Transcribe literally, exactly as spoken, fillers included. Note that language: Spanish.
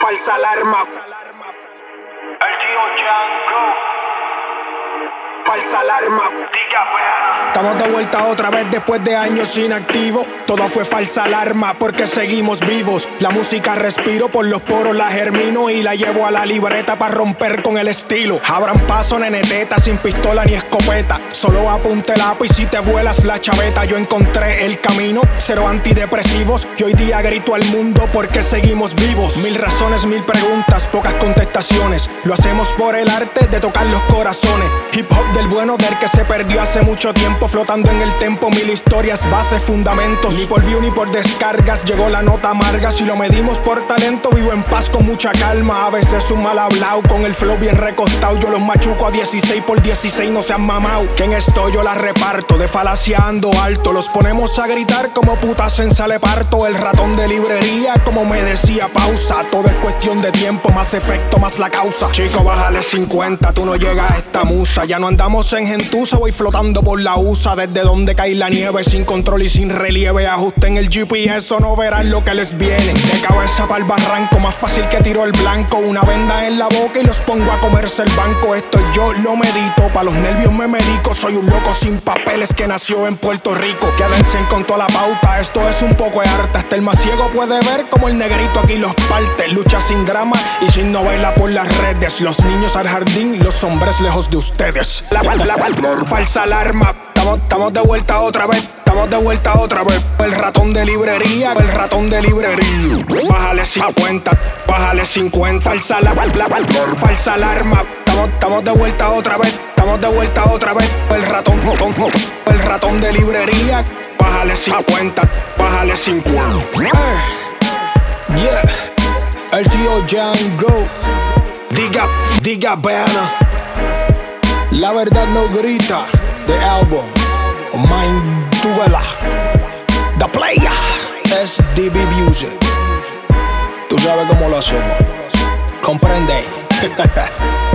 Falsa alarma. El tío Django. Falsa alarma. Diga vean. Estamos de vuelta otra vez después de años inactivos. Todo fue falsa alarma porque seguimos vivos. La música respiro, por los poros la germino y la llevo a la libreta para romper con el estilo. Abran paso, neneteta, sin pistola ni escopeta. Solo apunte el lápiz si te vuelas la chaveta. Yo encontré el camino, cero antidepresivos. Y hoy día grito al mundo porque seguimos vivos. Mil razones, mil preguntas, pocas contestaciones. Lo hacemos por el arte de tocar los corazones. Hip hop del bueno, del que se perdió hace mucho tiempo. Flotando en el tempo, mil historias, bases, fundamentos. Ni por view ni por descargas llegó la nota amarga. Si lo medimos por talento, vivo en paz con mucha calma. A veces un mal hablao, con el flow bien recostado. Yo los machuco a dieciséis por dieciséis, no sean mamao. Que en esto yo la reparto, de falacia ando alto. Los ponemos a gritar como putas en sale parto. El ratón de librería, como me decía, pausa. Todo es cuestión de tiempo, más efecto, más la causa. Chico, bájale cincuenta, tú no llegas a esta musa. Ya no andamos en gentuza, voy flotando por la U S A. Desde donde cae la nieve, sin control y sin relieve. Ajusten el G P S o no verán lo que les viene. De cabeza para el barranco, más fácil que tiro el blanco. Una venda en la boca y los pongo a comerse el banco. Esto yo lo medito, pa' los nervios me medico. Soy un loco sin papeles que nació en Puerto Rico. Quédense con toda la pauta, esto es un poco de arte. Hasta el más ciego puede ver como el negrito aquí los parte. Lucha sin drama y sin novela por las redes. Los niños al jardín y los hombres lejos de ustedes. La, la, la, la, falsa alarma. Estamos, estamos de vuelta otra vez. Estamos de vuelta otra vez. El ratón de librería, el ratón de librería. Bájale cincuenta, bájale cincuenta. Falsa, la, la, la, falsa alarma. Estamos, estamos de vuelta otra vez. Estamos de vuelta otra vez. El ratón, el ratón de librería. Bájale cincuenta, bájale cincuenta. Uh, yeah, el tío Django. Diga, diga, vean. La verdad no grita. The album, Mind Duela, The Player, S D B Music. Tú sabes cómo lo hacemos. Comprende.